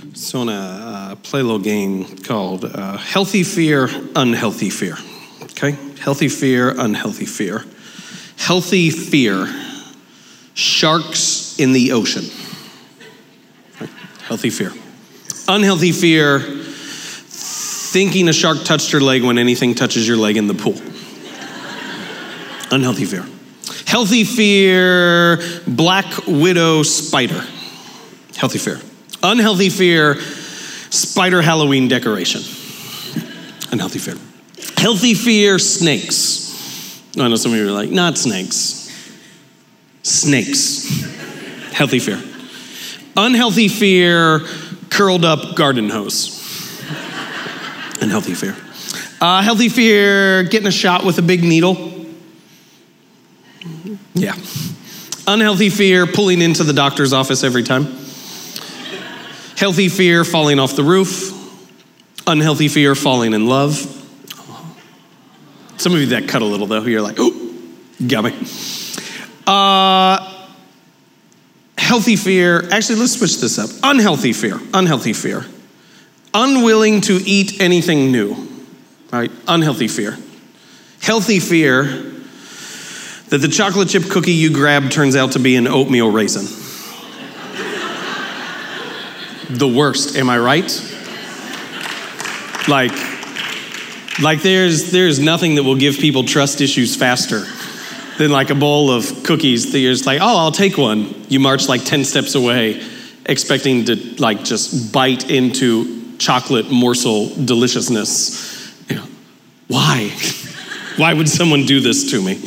So I want to play a little game called Healthy Fear, Unhealthy Fear. Okay? Healthy fear, unhealthy fear. Healthy fear, sharks in the ocean. Okay? Healthy fear. Unhealthy fear, thinking a shark touched your leg when anything touches your leg in the pool. Unhealthy fear. Healthy fear, black widow spider. Healthy fear. Unhealthy fear, spider Halloween decoration. Unhealthy fear. Healthy fear, snakes. I know some of you are like, not snakes. Snakes. Healthy fear. Unhealthy fear, curled up garden hose. Unhealthy fear. Healthy fear, getting a shot with a big needle. Yeah. Unhealthy fear, pulling into the doctor's office every time. Healthy fear, falling off the roof. Unhealthy fear, falling in love. Some of you that cut a little though, you're like, oh, got me. Healthy fear, actually let's switch this up. Unhealthy fear, unhealthy fear. Unwilling to eat anything new, right? Unhealthy fear. Healthy fear that the chocolate chip cookie you grabbed turns out to be an oatmeal raisin. The worst, am I right? Like there's nothing that will give people trust issues faster than like a bowl of cookies that you're just like, oh, I'll take one. You march like 10 steps away, expecting to like just bite into chocolate morsel deliciousness. You know, why? Why would someone do this to me?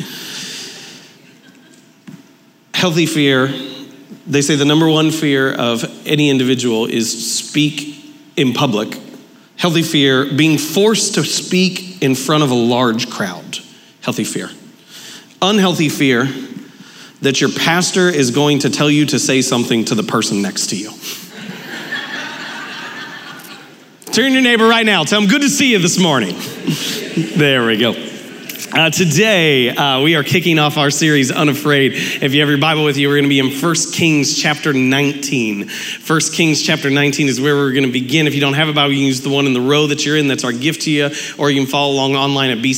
Healthy fear. They say the number one fear of any individual is speak in public. Healthy fear, being forced to speak in front of a large crowd. Healthy fear. Unhealthy fear, that your pastor is going to tell you to say something to the person next to you. Turn to your neighbor right now. Tell them, good to see you this morning. There we go. Today, we are kicking off our series, Unafraid. If you have your Bible with you, we're going to be in 1 Kings chapter 19. 1 Kings chapter 19 is where we're going to begin. If you don't have a Bible, you can use the one in the row that you're in. That's our gift to you. Or you can follow along online at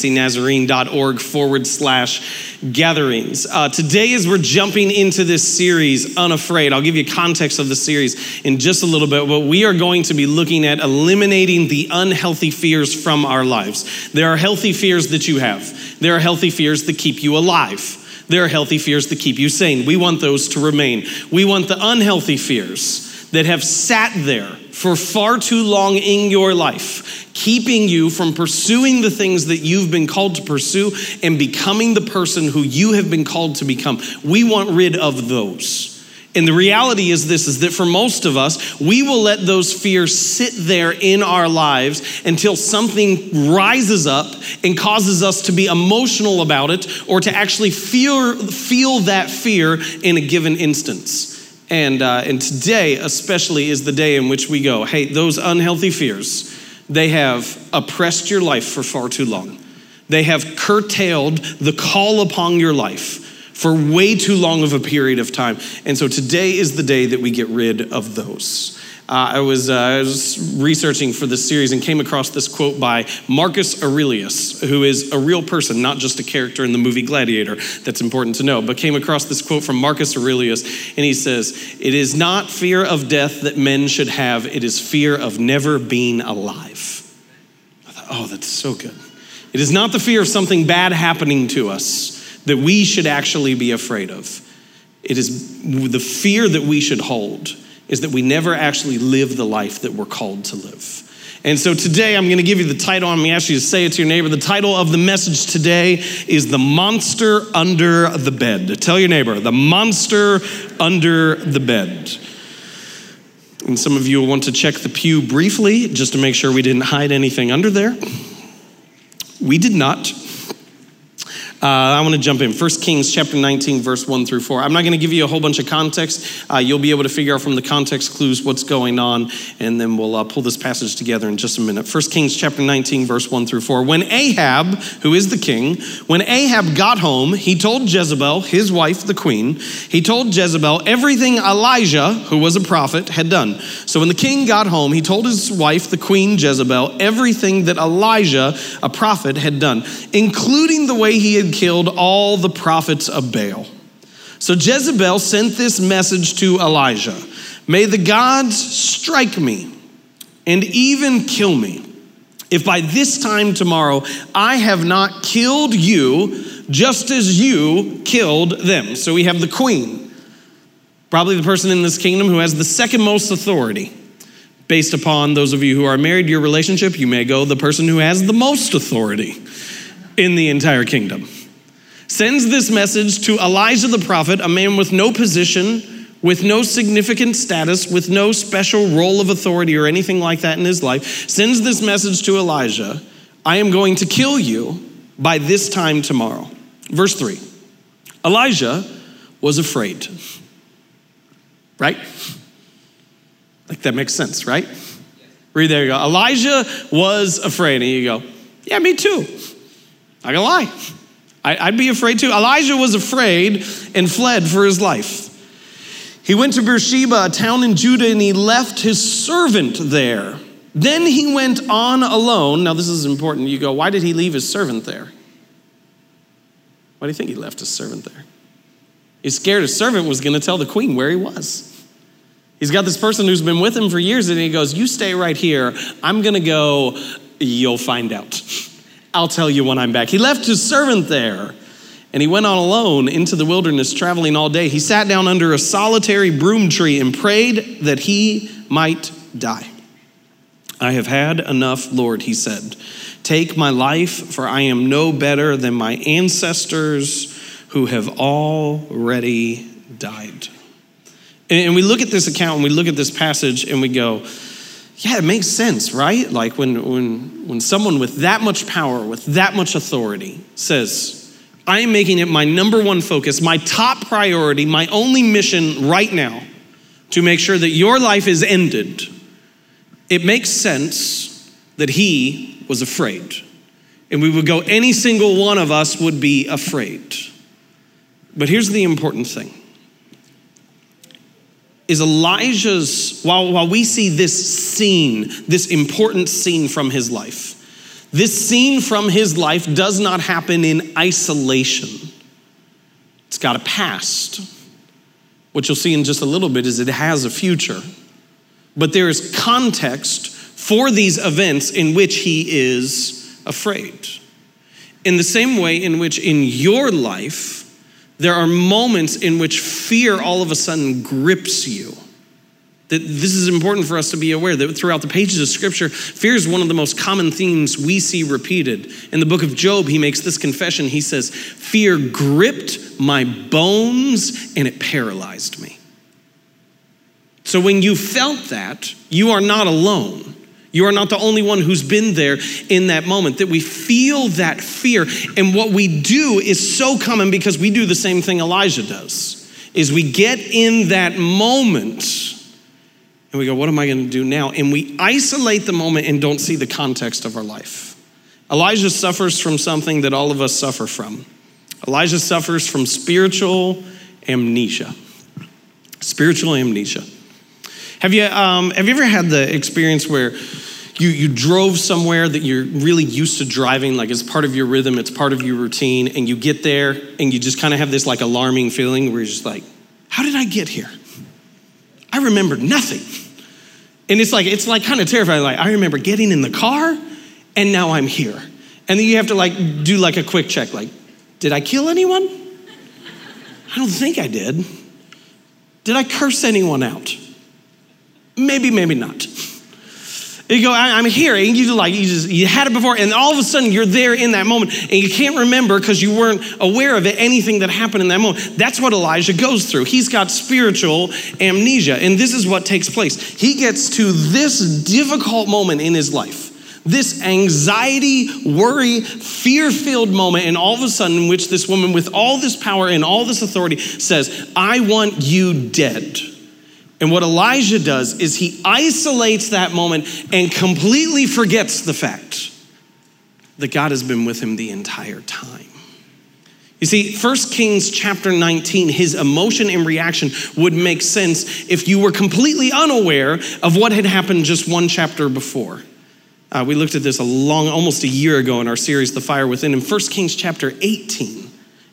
bcnazarene.org/gatherings. Today, as we're jumping into this series, Unafraid, I'll give you context of the series in just a little bit, but we are going to be looking at eliminating the unhealthy fears from our lives. There are healthy fears that you have. There are healthy fears that keep you alive. There are healthy fears that keep you sane. We want those to remain. We want the unhealthy fears that have sat there for far too long in your life, keeping you from pursuing the things that you've been called to pursue and becoming the person who you have been called to become. We want rid of those. And the reality is this, is that for most of us, we will let those fears sit there in our lives until something rises up and causes us to be emotional about it or to actually feel that fear in a given instance. And today especially is the day in which we go, hey, those unhealthy fears, they have oppressed your life for far too long. They have curtailed the call upon your life for way too long of a period of time. And so today is the day that we get rid of those. I was researching for this series and came across this quote by Marcus Aurelius, who is a real person, not just a character in the movie Gladiator. That's important to know, but came across this quote from Marcus Aurelius, and he says, "It is not fear of death that men should have, it is fear of never being alive." I thought, oh, that's so good. It is not the fear of something bad happening to us that we should actually be afraid of. It is the fear that we should hold is that we never actually live the life that we're called to live. And so today I'm going to give you the title. I'm going to ask you to say it to your neighbor. The title of the message today is The Monster Under the Bed. Tell your neighbor, the monster under the bed. And some of you will want to check the pew briefly just to make sure we didn't hide anything under there. We did not. I want to jump in. 1 Kings chapter 19, verse 1 through 4. I'm not going to give you a whole bunch of context. You'll be able to figure out from the context clues what's going on, and then we'll pull this passage together in just a minute. 1 Kings chapter 19, verse 1 through 4. When Ahab, who is the king, when Ahab got home, he told Jezebel, his wife, the queen, he told Jezebel everything Elijah, who was a prophet, had done. So when the king got home, he told his wife, the queen Jezebel, everything that Elijah, a prophet, had done, including the way he had killed all the prophets of Baal. So Jezebel sent this message to Elijah: "May the gods strike me and even kill me, if by this time tomorrow I have not killed you just as you killed them." So we have the queen, probably the person in this kingdom who has the second most authority. Based upon those of you who are married, your relationship, you may go the person who has the most authority in the entire kingdom. Sends this message to Elijah the prophet, a man with no position, with no significant status, with no special role of authority or anything like that in his life. Sends this message to Elijah: "I am going to kill you by this time tomorrow." Verse 3. Elijah was afraid. Right? Like, that makes sense, right? Read, there you go. Elijah was afraid. And you go, yeah, me too. Not gonna lie. I'd be afraid too. Elijah was afraid and fled for his life. He went to Beersheba, a town in Judah, and he left his servant there. Then he went on alone. Now this is important. You go, why did he leave his servant there? Why do you think he left his servant there? He's scared his servant was gonna tell the queen where he was. He's got this person who's been with him for years, and he goes, "You stay right here. I'm gonna go, you'll find out. I'll tell you when I'm back." He left his servant there, and he went on alone into the wilderness, traveling all day. He sat down under a solitary broom tree and prayed that he might die. "I have had enough, Lord," he said. "Take my life, for I am no better than my ancestors who have already died." And we look at this account and we look at this passage and we go, yeah, it makes sense, right? Like when someone with that much power, with that much authority says, "I am making it my number one focus, my top priority, my only mission right now to make sure that your life is ended," it makes sense that he was afraid. And we would go, any single one of us would be afraid. But here's the important thing. Is Elijah's, while we see this scene, this important scene from his life, this scene from his life does not happen in isolation. It's got a past. What you'll see in just a little bit is it has a future. But there is context for these events in which he is afraid. In the same way in which in your life, there are moments in which fear all of a sudden grips you. That this is important for us to be aware that throughout the pages of Scripture, fear is one of the most common themes we see repeated. In the book of Job, he makes this confession. He says, "Fear gripped my bones and it paralyzed me." So when you felt that, you are not alone. You are not the only one who's been there in that moment, that we feel that fear. And what we do is so common because we do the same thing Elijah does, is we get in that moment and we go, what am I going to do now? And we isolate the moment and don't see the context of our life. Elijah suffers from something that all of us suffer from. Elijah suffers from spiritual amnesia. Spiritual amnesia. Have you ever had the experience where you drove somewhere that you're really used to driving, like it's part of your rhythm, it's part of your routine, and you get there and you just kind of have this like alarming feeling where you're just like, how did I get here? I remember nothing. And it's like kind of terrifying. Like, I remember getting in the car and now I'm here. And then you have to like do like a quick check. Like, did I kill anyone? I don't think I did. Did I curse anyone out? Maybe, maybe not. You go, I'm here, and you had it before, and all of a sudden you're there in that moment, and you can't remember because you weren't aware of it, anything that happened in that moment. That's what Elijah goes through. He's got spiritual amnesia, and this is what takes place. He gets to this difficult moment in his life, This anxiety, worry, fear-filled moment, and all of a sudden in which this woman with all this power and all this authority says, I want you dead. And what Elijah does is he isolates that moment and completely forgets the fact that God has been with him the entire time. You see, 1 Kings chapter 19, his emotion and reaction would make sense if you were completely unaware of what had happened just one chapter before. We looked at this almost a year ago in our series, The Fire Within. In 1 Kings chapter 18,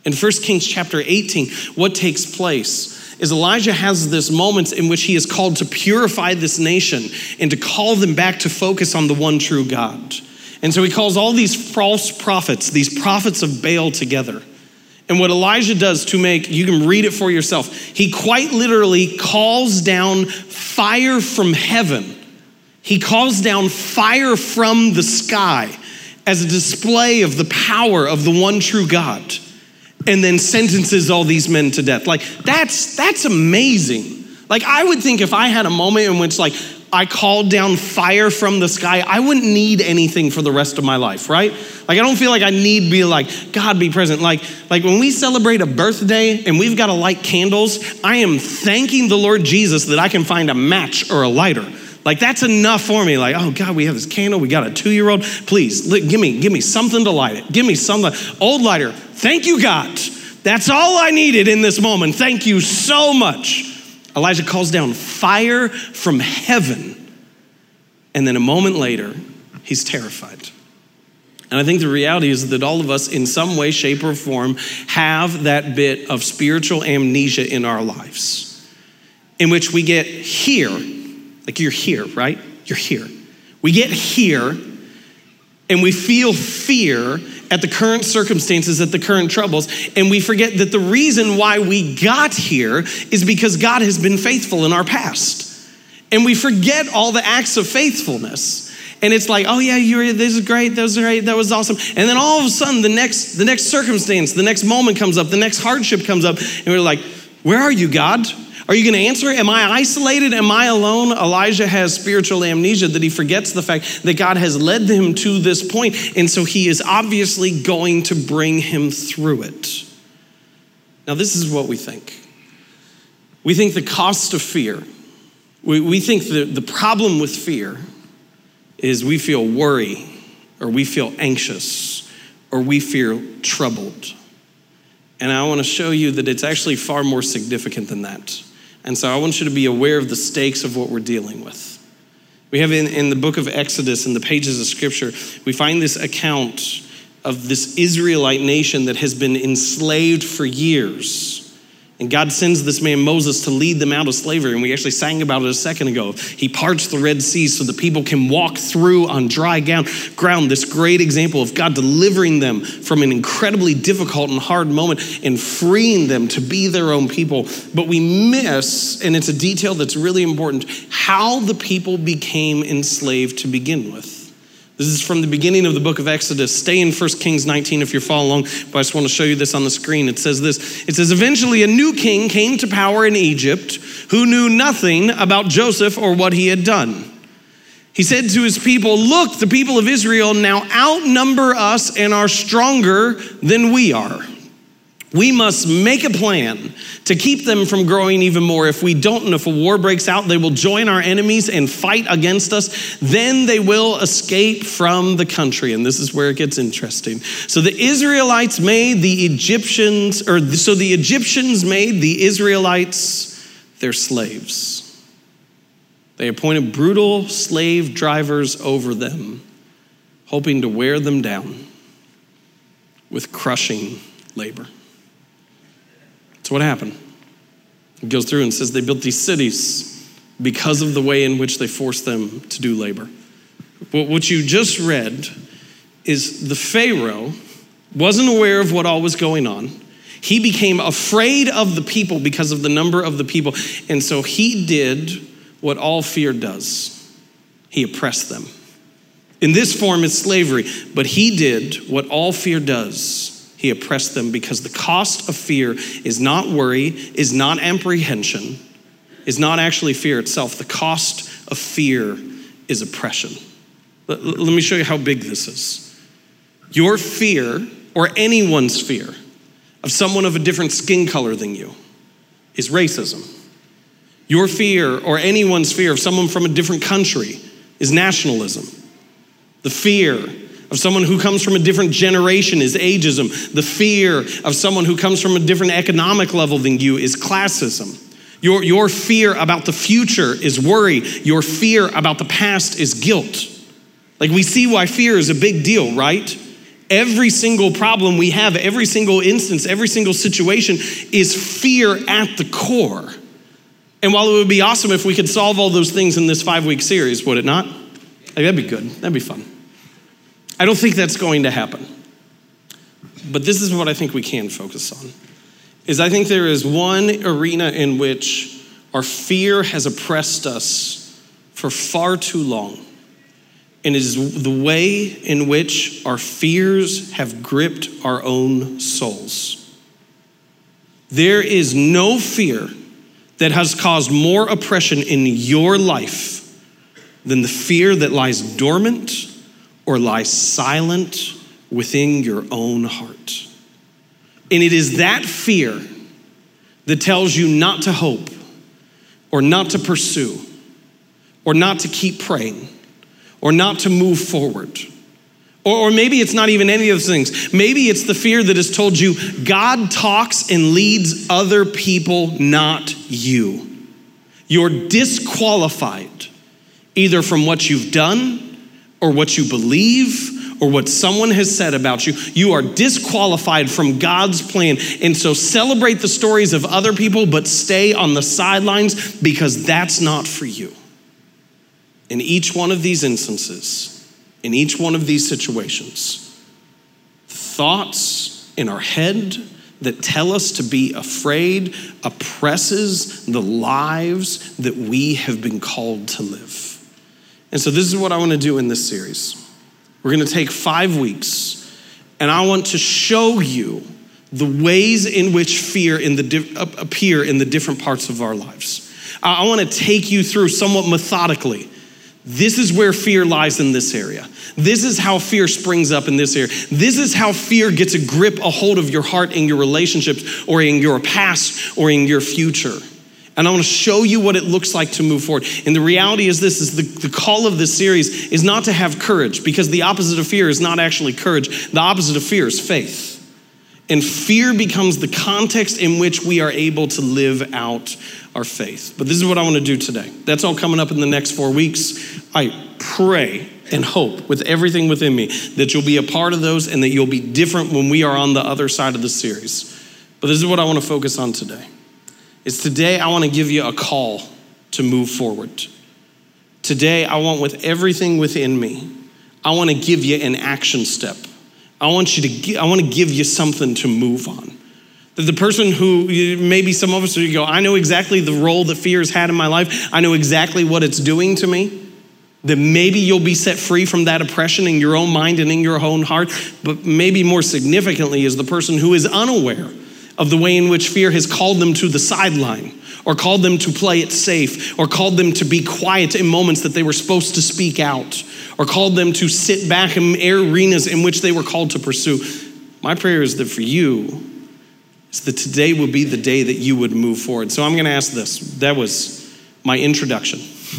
what takes place is Elijah has this moment in which he is called to purify this nation and to call them back to focus on the one true God. And so he calls all these false prophets, these prophets of Baal together. And what Elijah does you can read it for yourself. He quite literally calls down fire from heaven. He calls down fire from the sky as a display of the power of the one true God, and then sentences all these men to death. Like, that's amazing. Like, I would think if I had a moment in which I called down fire from the sky, I wouldn't need anything for the rest of my life, right? Like, I don't feel like I need to be like, God be present. Like when we celebrate a birthday and we've got to light candles, I am thanking the Lord Jesus that I can find a match or a lighter. Like, that's enough for me. Like, oh God, we have this candle. We got a 2-year-old. Please, give me something to light it. Give me something. Old lighter. Thank you, God. That's all I needed in this moment. Thank you so much. Elijah calls down fire from heaven. And then a moment later, he's terrified. And I think the reality is that all of us in some way, shape, or form have that bit of spiritual amnesia in our lives, in which we get here. Like, you're here, right? You're here. We get here and we feel fear at the current circumstances, at the current troubles, and we forget that the reason why we got here is because God has been faithful in our past. And we forget all the acts of faithfulness. And it's like, oh yeah, this is great, that was great, that was awesome. And then all of a sudden, the next circumstance, the next moment comes up, the next hardship comes up, and we're like, where are you, God? Are you going to answer? Am I isolated? Am I alone? Elijah has spiritual amnesia that he forgets the fact that God has led him to this point, and so he is obviously going to bring him through it. Now, this is what we think. We think the cost of fear. We think the problem with fear is we feel worry, or we feel anxious, or we feel troubled. And I want to show you that it's actually far more significant than that. And so I want you to be aware of the stakes of what we're dealing with. We have in the book of Exodus, in the pages of scripture, we find this account of this Israelite nation that has been enslaved for years. And God sends this man Moses to lead them out of slavery. And we actually sang about it a second ago. He parts the Red Sea so the people can walk through on dry ground. This great example of God delivering them from an incredibly difficult and hard moment and freeing them to be their own people. But we miss, and it's a detail that's really important, how the people became enslaved to begin with. This is from the beginning of the book of Exodus. Stay in 1 Kings 19 if you're following along, but I just want to show you this on the screen. It says this. It says, eventually a new king came to power in Egypt who knew nothing about Joseph or what he had done. He said to his people, look, the people of Israel now outnumber us and are stronger than we are. We must make a plan to keep them from growing even more. If we don't, and if a war breaks out, they will join our enemies and fight against us. Then they will escape from the country. And this is where it gets interesting. So the Israelites made the Egyptians made the Israelites their slaves. They appointed brutal slave drivers over them, hoping to wear them down with crushing labor. That's what happened. It goes through and says they built these cities because of the way in which they forced them to do labor. What you just read is the Pharaoh wasn't aware of what all was going on. He became afraid of the people because of the number of the people. And so he did what all fear does. He oppressed them. In this form, it's slavery, but he did what all fear does. He oppressed them because the cost of fear is not worry, is not apprehension, is not actually fear itself. The cost of fear is oppression. Let me show you how big this is. Your fear, or anyone's fear, of someone of a different skin color than you is racism. Your fear, or anyone's fear, of someone from a different country is nationalism. The fear of someone who comes from a different generation is ageism. The fear of someone who comes from a different economic level than you is classism. Your fear about the future is worry. Your fear about the past is guilt. Like, we see why fear is a big deal, right? Every single problem we have, every single instance, every single situation is fear at the core. And while it would be awesome if we could solve all those things in this 5-week series, would it not? Like, that'd be good. That'd be fun. I don't think that's going to happen. But this is what I think we can focus on. Is I think there is one arena in which our fear has oppressed us for far too long. And it is the way in which our fears have gripped our own souls. There is no fear that has caused more oppression in your life than the fear that lies dormant or lies silent within your own heart. And it is that fear that tells you not to hope, or not to pursue, or not to keep praying, or not to move forward. Or maybe it's not even any of those things. Maybe it's the fear that has told you God talks and leads other people, not you. You're disqualified either from what you've done or what you believe or what someone has said about you. You are disqualified from God's plan. And so celebrate the stories of other people, but stay on the sidelines because that's not for you. In each one of these instances, in each one of these situations, thoughts in our head that tell us to be afraid oppresses the lives that we have been called to live. And so this is what I want to do in this series. We're going to take 5 weeks, and I want to show you the ways in which fear appear in the different parts of our lives. I want to take you through somewhat methodically. This is where fear lies in this area. This is how fear springs up in this area. This is how fear gets a hold of your heart in your relationships or in your past or in your future. And I want to show you what it looks like to move forward. And the reality is this, is the call of this series is not to have courage, because the opposite of fear is not actually courage. The opposite of fear is faith. And fear becomes the context in which we are able to live out our faith. But this is what I want to do today. That's all coming up in the next 4 weeks. I pray and hope with everything within me that you'll be a part of those and that you'll be different when we are on the other side of the series. But this is what I want to focus on today. Today I want to give you a call to move forward. Today I want, with everything within me, I want to give you an action step. I want to give you something to move on. That the person who, maybe some of us, you go, I know exactly the role that fear has had in my life. I know exactly what it's doing to me. That maybe you'll be set free from that oppression in your own mind and in your own heart. But maybe more significantly is the person who is unaware of the way in which fear has called them to the sideline, or called them to play it safe, or called them to be quiet in moments that they were supposed to speak out, or called them to sit back in arenas in which they were called to pursue. My prayer is that for you, is that today would be the day that you would move forward. So I'm going to ask this. That was my introduction.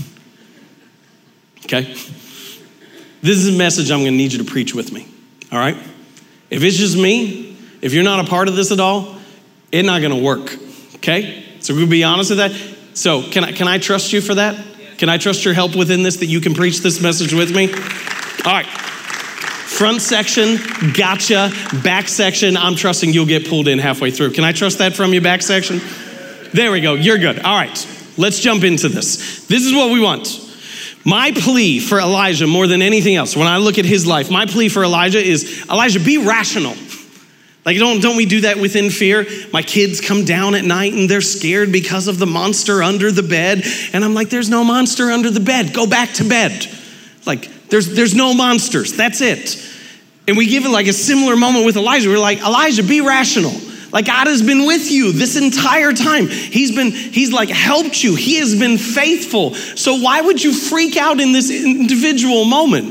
Okay? This is a message I'm going to need you to preach with me. All right? If it's just me, if you're not a part of this at all, it's not going to work. Okay? So we'll be honest with that. So can I trust you for that? Can I trust your help within this, that you can preach this message with me? All right. Front section, gotcha. Back section, I'm trusting you'll get pulled in halfway through. Can I trust that from you, back section? There we go. You're good. All right. Let's jump into this. This is what we want. My plea for Elijah, more than anything else, when I look at his life, my plea for Elijah is, Elijah, be rational. Like, don't we do that within fear? My kids come down at night and they're scared because of the monster under the bed. And I'm like, there's no monster under the bed. Go back to bed. Like, there's no monsters. That's it. And we give it like a similar moment with Elijah. We're like, Elijah, be rational. Like, God has been with you this entire time. He's like helped you. He has been faithful. So why would you freak out in this individual moment?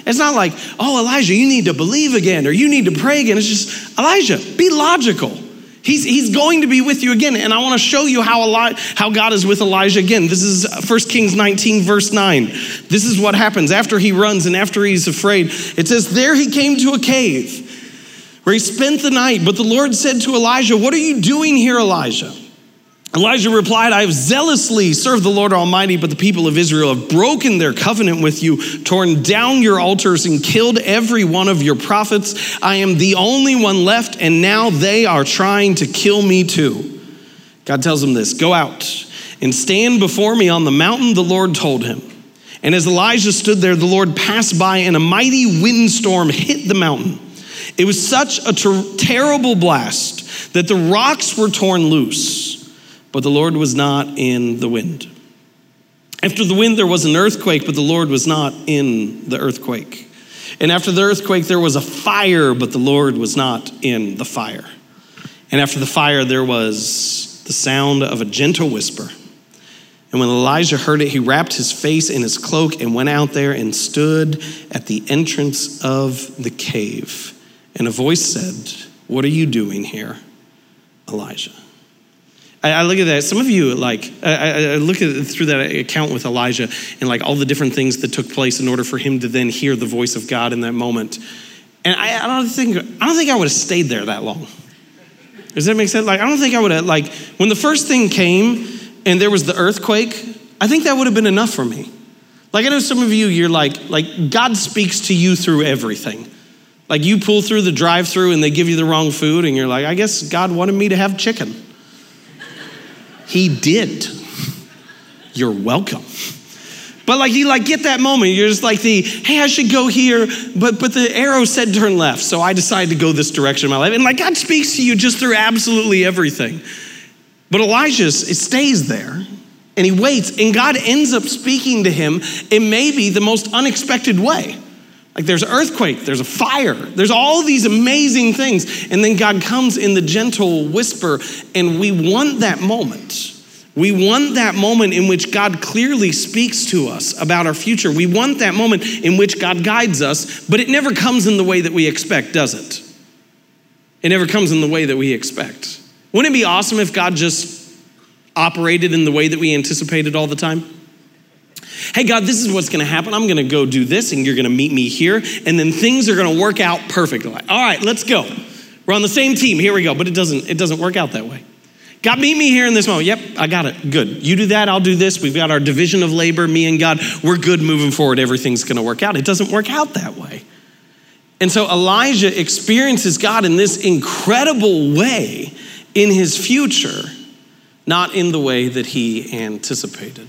It's not like, oh, Elijah, you need to believe again or you need to pray again. It's just, Elijah, be logical. He's going to be with you again. And I want to show you how God is with Elijah again. This is 1 Kings 19, verse 9. This is what happens after he runs and after he's afraid. It says, there he came to a cave where he spent the night. But the Lord said to Elijah, what are you doing here, Elijah? Elijah replied, I have zealously served the Lord Almighty, but the people of Israel have broken their covenant with you, torn down your altars, and killed every one of your prophets. I am the only one left, and now they are trying to kill me too. God tells him this, go out and stand before me on the mountain, the Lord told him. And as Elijah stood there, the Lord passed by, and a mighty windstorm hit the mountain. It was such a terrible blast that the rocks were torn loose. But the Lord was not in the wind. After the wind, there was an earthquake, but the Lord was not in the earthquake. And after the earthquake, there was a fire, but the Lord was not in the fire. And after the fire, there was the sound of a gentle whisper. And when Elijah heard it, he wrapped his face in his cloak and went out there and stood at the entrance of the cave. And a voice said, what are you doing here, Elijah? I look at that. Some of you, I look at through that account with Elijah and all the different things that took place in order for him to then hear the voice of God in that moment. And I don't think I would have stayed there that long. Does that make sense? I don't think I would have, when the first thing came and there was the earthquake, I think that would have been enough for me. I know some of you, you're like God speaks to you through everything. You pull through the drive-through and they give you the wrong food and you're like, I guess God wanted me to have chicken. He did. You're welcome. But you get that moment. You're just hey, I should go here, but the arrow said turn left, so I decided to go this direction in my life. And God speaks to you just through absolutely everything. But Elijah stays there and he waits, and God ends up speaking to him in maybe the most unexpected way. There's an earthquake, there's a fire, there's all these amazing things. And then God comes in the gentle whisper, and we want that moment. We want that moment in which God clearly speaks to us about our future. We want that moment in which God guides us, but it never comes in the way that we expect, does it? It never comes in the way that we expect. Wouldn't it be awesome if God just operated in the way that we anticipated all the time? Hey, God, this is what's going to happen. I'm going to go do this, and you're going to meet me here, and then things are going to work out perfectly. All right, let's go. We're on the same team. Here we go. But it doesn't work out that way. God, meet me here in this moment. Yep, I got it. Good. You do that, I'll do this. We've got our division of labor, me and God. We're good moving forward. Everything's going to work out. It doesn't work out that way. And so Elijah experiences God in this incredible way in his future, not in the way that he anticipated.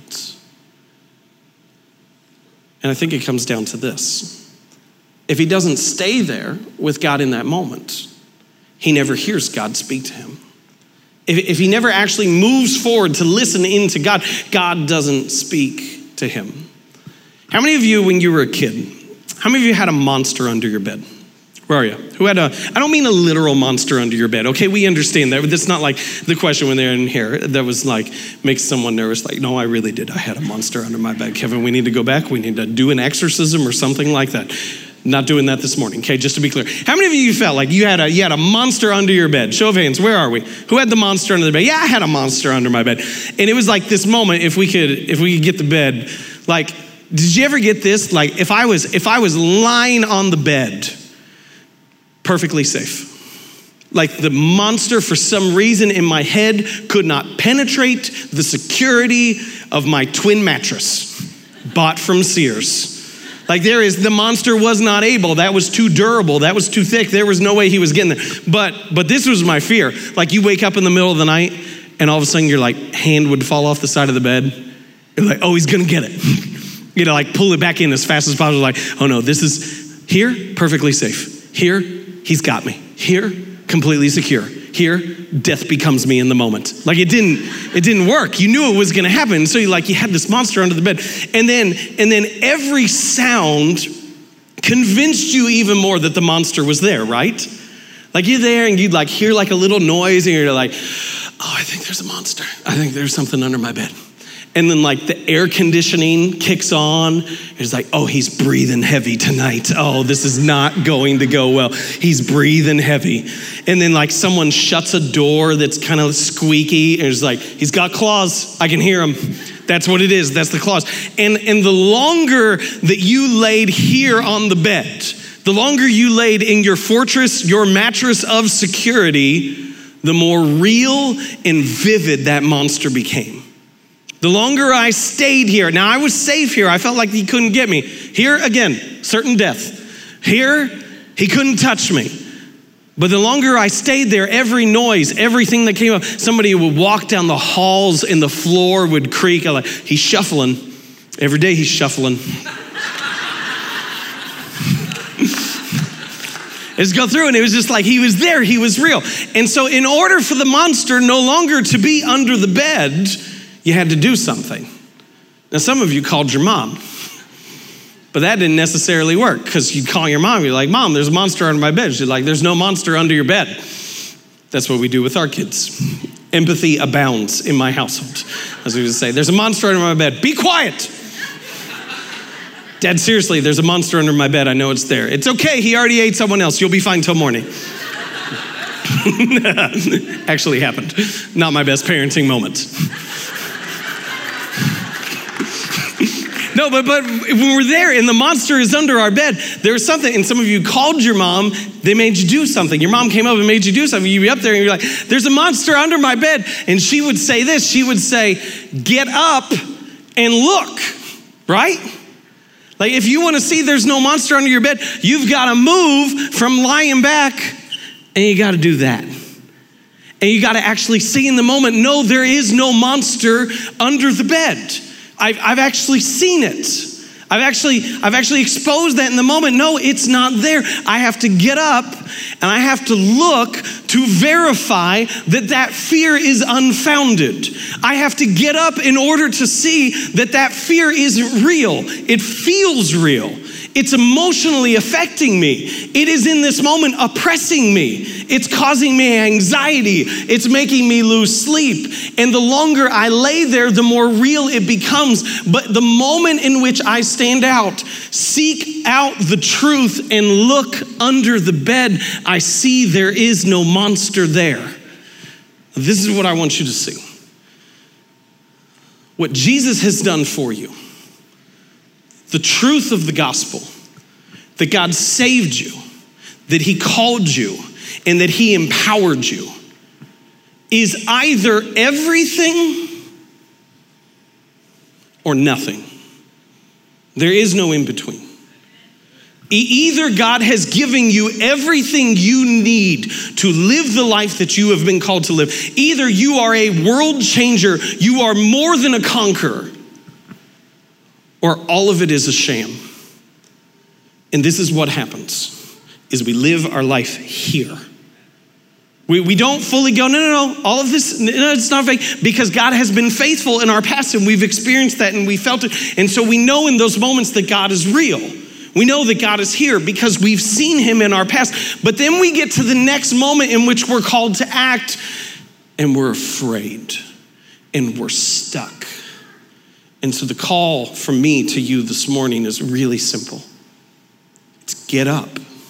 And I think it comes down to this. If he doesn't stay there with God in that moment, he never hears God speak to him. If he never actually moves forward to listen into God, God doesn't speak to him. How many of you, when you were a kid, how many of you had a monster under your bed? Where are you? Who had I don't mean a literal monster under your bed, okay? We understand that. That's not the question when they're in here. That was makes someone nervous. No, I really did. I had a monster under my bed. Kevin, we need to go back. We need to do an exorcism or something like that. Not doing that this morning, okay? Just to be clear. How many of you felt like you had a monster under your bed? Show of hands, where are we? Who had the monster under the bed? Yeah, I had a monster under my bed. And it was this moment, if we could get the bed, did you ever get this? If I was lying on the bed, perfectly safe. The monster, for some reason in my head, could not penetrate the security of my twin mattress, bought from Sears. The monster was not able. That was too durable. That was too thick. There was no way he was getting there. But this was my fear. You wake up in the middle of the night, and all of a sudden your hand would fall off the side of the bed. You're oh, he's gonna get it. You pull it back in as fast as possible. Oh no, this is here, perfectly safe. Here, he's got me. Here, completely secure. Here, death becomes me in the moment. It didn't work. You knew it was gonna happen. So you had this monster under the bed. And then every sound convinced you even more that the monster was there, right? You're there and you'd hear a little noise and you're oh, I think there's a monster. I think there's something under my bed. And then like the air conditioning kicks on. It's like, oh, he's breathing heavy tonight. Oh, this is not going to go well. He's breathing heavy. And then like someone shuts a door that's kind of squeaky. And it's like, he's got claws. I can hear him. That's what it is. That's the claws. And the longer that you laid here on the bed, the longer you laid in your fortress, your mattress of security, the more real and vivid that monster became. The longer I stayed here, now I was safe here. I felt like he couldn't get me. Here, again, certain death. Here, he couldn't touch me. But the longer I stayed there, every noise, everything that came up, somebody would walk down the halls and the floor would creak. I'm like, he's shuffling. Every day he's shuffling. Just go through, and it was just like he was there, he was real. And so in order for the monster no longer to be under the bed, you had to do something. Now, some of you called your mom, but that didn't necessarily work, because you'd call your mom, you're like, Mom, there's a monster under my bed. She's like, there's no monster under your bed. That's what we do with our kids. Empathy abounds in my household. As we would say, there's a monster under my bed. Be quiet. Dad, seriously, there's a monster under my bed. I know it's there. It's okay. He already ate someone else. You'll be fine till morning. Actually happened. Not my best parenting moment. No, but when we're there and the monster is under our bed, there's something, and some of you called your mom, they made you do something. Your mom came up and made you do something. You'd be up there and you're like, there's a monster under my bed. And she would say this, she would say, get up and look, right? Like if you want to see there's no monster under your bed, you've got to move from lying back, and you got to do that. And you got to actually see in the moment, no, there is no monster under the bed. I've actually seen it. I've actually exposed that in the moment. No, it's not there. I have to get up and I have to look to verify that fear is unfounded. I have to get up in order to see that fear isn't real. It feels real. It's emotionally affecting me. It is in this moment oppressing me. It's causing me anxiety. It's making me lose sleep. And the longer I lay there, the more real it becomes. But the moment in which I stand out, seek out the truth and look under the bed, I see there is no monster there. This is what I want you to see. What Jesus has done for you. The truth of the gospel, that God saved you, that he called you, and that he empowered you, is either everything or nothing. There is no in between. Either God has given you everything you need to live the life that you have been called to live. Either you are a world changer, you are more than a conqueror, or all of it is a sham. And this is what happens, is we live our life here. We don't fully go, no, all of this, no, it's not fake, because God has been faithful in our past and we've experienced that and we felt it. And so we know in those moments that God is real. We know that God is here because we've seen him in our past. But then we get to the next moment in which we're called to act and we're afraid and we're stuck. And so the call from me to you this morning is really simple. It's get up.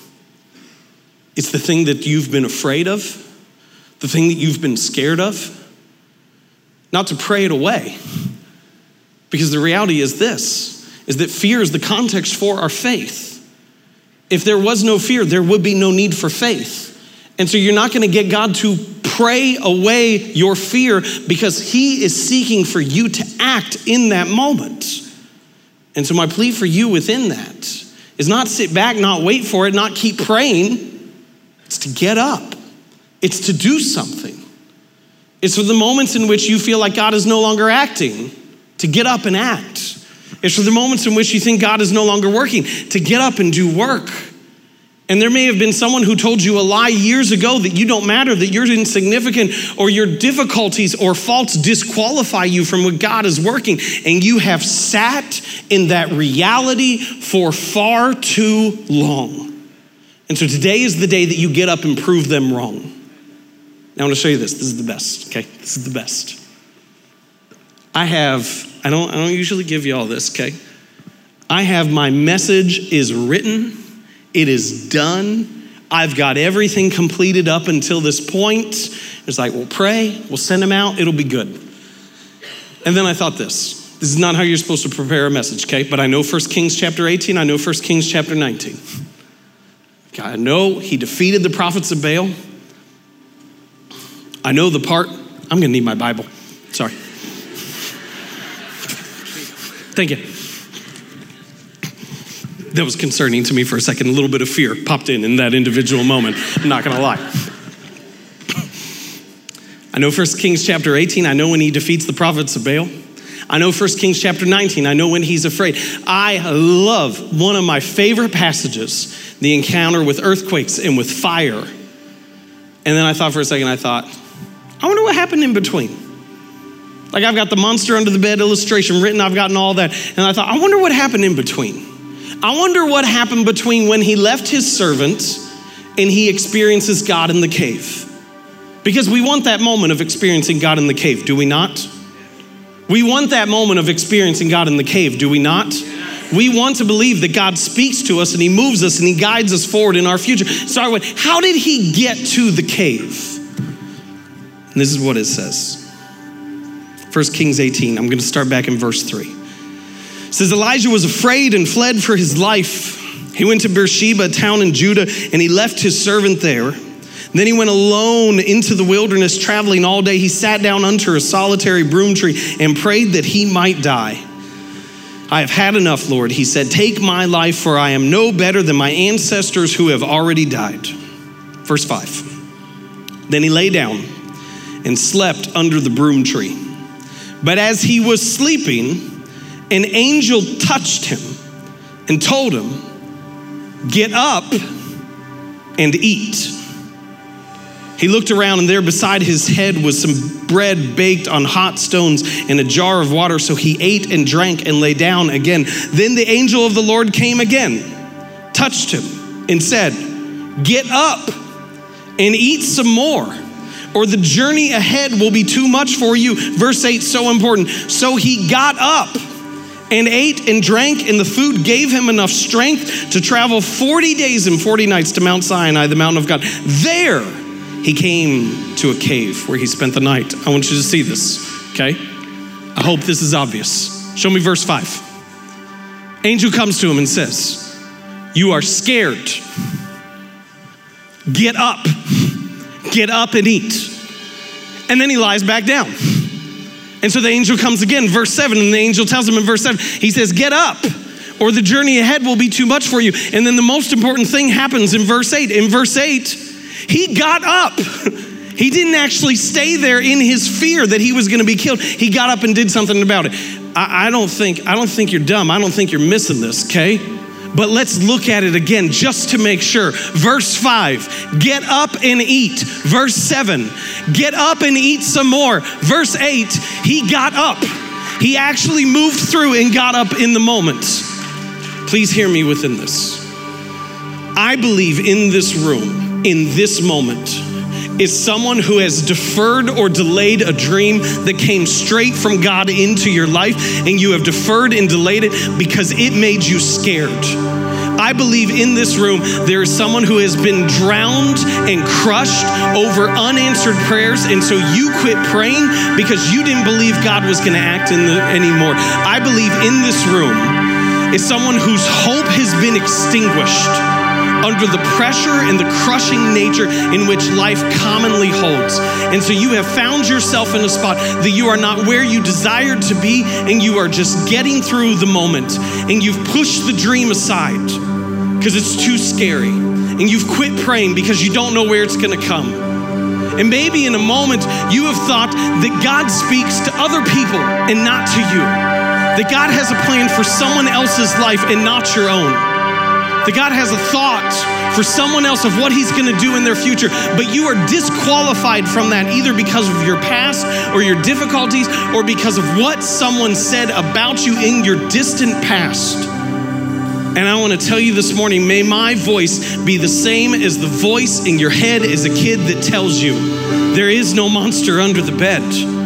It's the thing that you've been afraid of, the thing that you've been scared of, not to pray it away. Because the reality is this, is that fear is the context for our faith. If there was no fear, there would be no need for faith. And so you're not gonna get God to pray away your fear because he is seeking for you to act in that moment. And so my plea for you within that is not sit back, not wait for it, not keep praying. It's to get up. It's to do something. It's for the moments in which you feel like God is no longer acting, to get up and act. It's for the moments in which you think God is no longer working, to get up and do work. And there may have been someone who told you a lie years ago that you don't matter, that you're insignificant, or your difficulties or faults disqualify you from what God is working. And you have sat in that reality for far too long. And so today is the day that you get up and prove them wrong. Now I want to show you this. This is the best, okay? This is the best. I don't usually give you all this, okay? I have my message is written. It is done. I've got everything completed up until this point. It's like, we'll pray, we'll send them out, it'll be good. And then I thought this is not how you're supposed to prepare a message, okay? But I know 1 Kings chapter 18, I know 1 Kings chapter 19. I know he defeated the prophets of Baal. I know the part, I'm gonna need my Bible, sorry. Thank you. That was concerning to me for a second. A little bit of fear popped in that individual moment. I'm not gonna lie. I know 1 Kings chapter 18. I know when he defeats the prophets of Baal. I know 1 Kings chapter 19. I know when he's afraid. I love one of my favorite passages, the encounter with earthquakes and with fire. And then I thought for a second, I wonder what happened in between. Like I've got the monster under the bed illustration written. I've gotten all that. And I thought, I wonder what happened in between. I wonder what happened between when he left his servant and he experiences God in the cave. Because we want that moment of experiencing God in the cave, do we not? We want that moment of experiencing God in the cave, do we not? We want to believe that God speaks to us and he moves us and he guides us forward in our future. Start with, how did he get to the cave? And this is what it says. 1 Kings 18, I'm gonna start back in verse 3. It says, Elijah was afraid and fled for his life. He went to Beersheba, a town in Judah, and he left his servant there. Then he went alone into the wilderness, traveling all day. He sat down under a solitary broom tree and prayed that he might die. I have had enough, Lord, he said. Take my life, for I am no better than my ancestors who have already died. Verse 5. Then he lay down and slept under the broom tree. But as he was sleeping, an angel touched him and told him, get up and eat. He looked around and there beside his head was some bread baked on hot stones and a jar of water. So he ate and drank and lay down again. Then the angel of the Lord came again, touched him and said, get up and eat some more, or the journey ahead will be too much for you. Verse 8, so important. So he got up and ate and drank, and the food gave him enough strength to travel 40 days and 40 nights to Mount Sinai, the mountain of God. There he came to a cave where he spent the night. I want you to see this, okay? I hope this is obvious. Show me verse 5. Angel comes to him and says, you are scared. Get up and eat. And then he lies back down. And so the angel comes again, verse 7, and the angel tells him in verse 7, he says, get up, or the journey ahead will be too much for you. And then the most important thing happens in verse 8. In verse 8, he got up. He didn't actually stay there in his fear that he was gonna be killed. He got up and did something about it. I don't think you're dumb. I don't think you're missing this, okay? But let's look at it again just to make sure. Verse 5, get up and eat. Verse 7, get up and eat some more. Verse 8, he got up. He actually moved through and got up in the moment. Please hear me within this. I believe in this room, in this moment, is someone who has deferred or delayed a dream that came straight from God into your life, and you have deferred and delayed it because it made you scared. I believe in this room there is someone who has been drowned and crushed over unanswered prayers, and so you quit praying because you didn't believe God was going to act anymore. I believe in this room is someone whose hope has been extinguished under the pressure and the crushing nature in which life commonly holds. And so you have found yourself in a spot that you are not where you desired to be, and you are just getting through the moment, and you've pushed the dream aside because it's too scary, and you've quit praying because you don't know where it's gonna come. And maybe in a moment you have thought that God speaks to other people and not to you, that God has a plan for someone else's life and not your own. That God has a thought for someone else of what he's gonna do in their future, but you are disqualified from that either because of your past or your difficulties or because of what someone said about you in your distant past. And I wanna tell you this morning, may my voice be the same as the voice in your head as a kid that tells you there is no monster under the bed.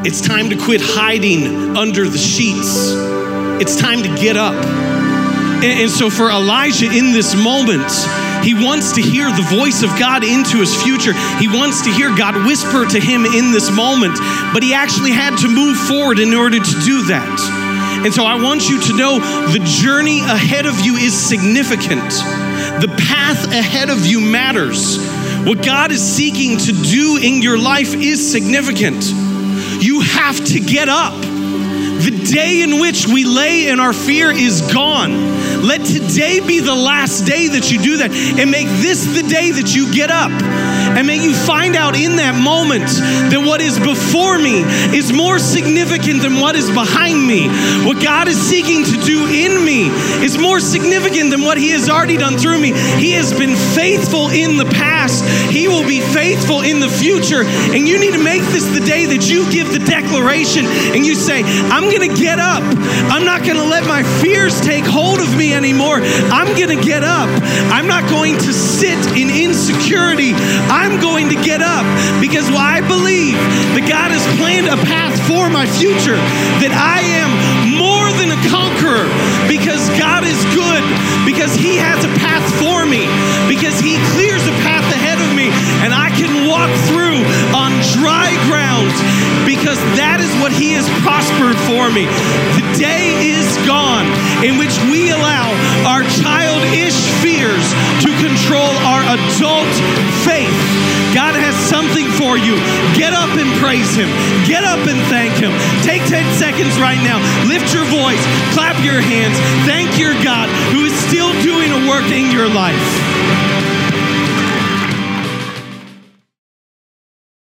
It's time to quit hiding under the sheets. It's time to get up. And so for Elijah in this moment, he wants to hear the voice of God into his future. He wants to hear God whisper to him in this moment, but he actually had to move forward in order to do that. And so I want you to know the journey ahead of you is significant. The path ahead of you matters. What God is seeking to do in your life is significant. You have to get up. The day in which we lay in our fear is gone. Let today be the last day that you do that, and make this the day that you get up. And may you find out in that moment that what is before me is more significant than what is behind me. What God is seeking to do in me is more significant than what he has already done through me. He has been faithful in the past. He will be faithful in the future. And you need to make this the day that you give the declaration and you say, I'm going to get up. I'm not going to let my fears take hold of me anymore. I'm going to get up. I'm not going to sit in insecurity. I'm going to get up because I believe that God has planned a path for my future, that I am more than a conqueror because God is good, because he has a path for me, because he clears a path ahead of me, and I can walk through on dry ground because that is what he has prospered for me. The day is gone in which we allow our childish fears to control our adult faith. God has something for you. Get up and praise him. Get up and thank him. Take 10 seconds right now. Lift your voice. Clap your hands. Thank your God who is still doing a work in your life.